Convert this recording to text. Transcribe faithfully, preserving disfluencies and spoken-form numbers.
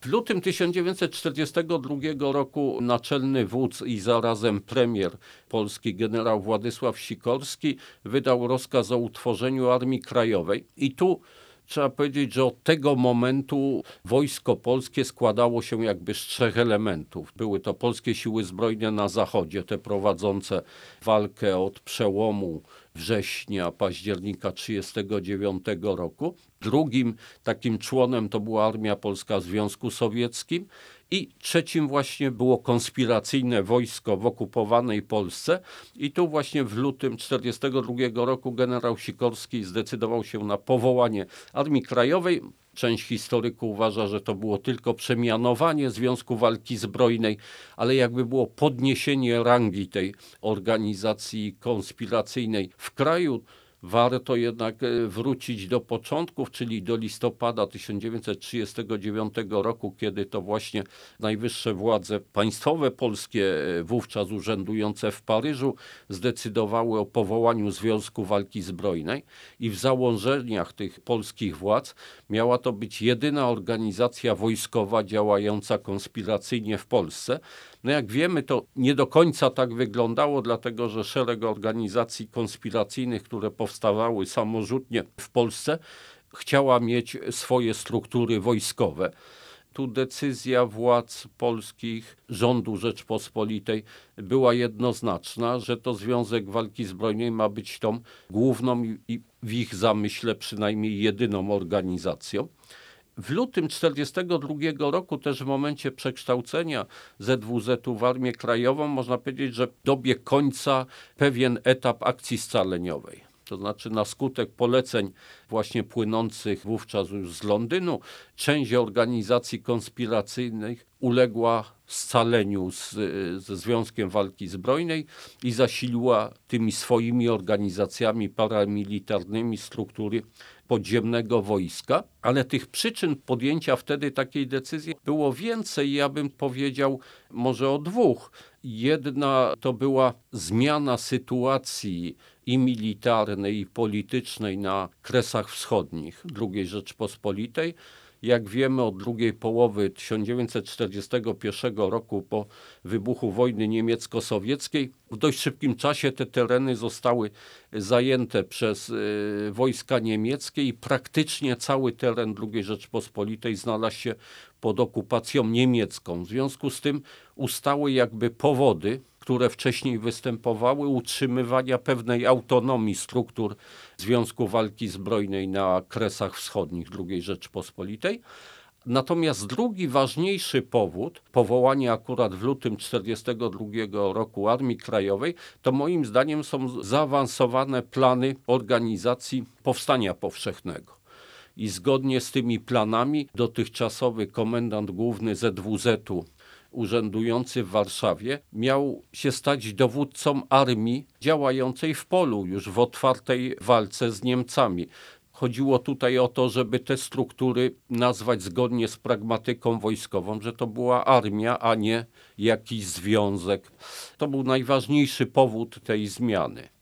W lutym tysiąc dziewięćset czterdziestego drugiego roku naczelny wódz i zarazem premier polski generał Władysław Sikorski wydał rozkaz o utworzeniu Armii Krajowej i tu trzeba powiedzieć, że od tego momentu wojsko polskie składało się jakby z trzech elementów. Były to polskie siły zbrojne na zachodzie, te prowadzące walkę od przełomu września, października tysiąc dziewięćset trzydziestego dziewiątego roku. Drugim takim członem to była Armia Polska w Związku Sowieckim i trzecim właśnie było konspiracyjne wojsko w okupowanej Polsce i tu właśnie w lutym tysiąc dziewięćset czterdziestego drugiego roku generał Sikorski zdecydował się na powołanie Armii Krajowej. Część historyków uważa, że to było tylko przemianowanie Związku Walki Zbrojnej, ale jakby było podniesienie rangi tej organizacji konspiracyjnej w kraju. Warto jednak wrócić do początków, czyli do listopada tysiąc dziewięćset trzydziestego dziewiątego roku, kiedy to właśnie najwyższe władze państwowe polskie, wówczas urzędujące w Paryżu, zdecydowały o powołaniu Związku Walki Zbrojnej i w założeniach tych polskich władz miała to być jedyna organizacja wojskowa działająca konspiracyjnie w Polsce. No jak wiemy, to nie do końca tak wyglądało, dlatego że szereg organizacji konspiracyjnych, które powstawały samorzutnie w Polsce, chciała mieć swoje struktury wojskowe. Tu decyzja władz polskich, rządu Rzeczpospolitej była jednoznaczna, że to Związek Walki Zbrojnej ma być tą główną i w ich zamyśle przynajmniej jedyną organizacją. W lutym tysiąc dziewięćset czterdziestego drugiego roku, też w momencie przekształcenia Z W Z-u w Armię Krajową, można powiedzieć, że dobiegł końca pewien etap akcji scaleniowej. To znaczy na skutek poleceń właśnie płynących wówczas już z Londynu, część organizacji konspiracyjnych uległa scaleniu z, ze Związkiem Walki Zbrojnej i zasiliła tymi swoimi organizacjami paramilitarnymi struktury podziemnego wojska, ale tych przyczyn podjęcia wtedy takiej decyzji było więcej. Ja bym powiedział może o dwóch. Jedna to była zmiana sytuacji i militarnej, i politycznej na Kresach Wschodnich drugiej Rzeczpospolitej. Jak wiemy, od drugiej połowy tysiąc dziewięćset czterdziestego pierwszego roku po wybuchu wojny niemiecko-sowieckiej w dość szybkim czasie te tereny zostały zajęte przez y, wojska niemieckie i praktycznie cały teren drugiej Rzeczpospolitej znalazł się pod okupacją niemiecką. W związku z tym ustały jakby powody, które wcześniej występowały, utrzymywania pewnej autonomii struktur Związku Walki Zbrojnej na Kresach Wschodnich drugiej Rzeczpospolitej. Natomiast drugi ważniejszy powód powołania akurat w lutym tysiąc dziewięćset czterdziestego drugiego roku Armii Krajowej to moim zdaniem są zaawansowane plany organizacji Powstania Powszechnego. I zgodnie z tymi planami dotychczasowy komendant główny Z W Z-u urzędujący w Warszawie miał się stać dowódcą armii działającej w polu już w otwartej walce z Niemcami. Chodziło tutaj o to, żeby te struktury nazwać zgodnie z pragmatyką wojskową, że to była armia, a nie jakiś związek. To był najważniejszy powód tej zmiany.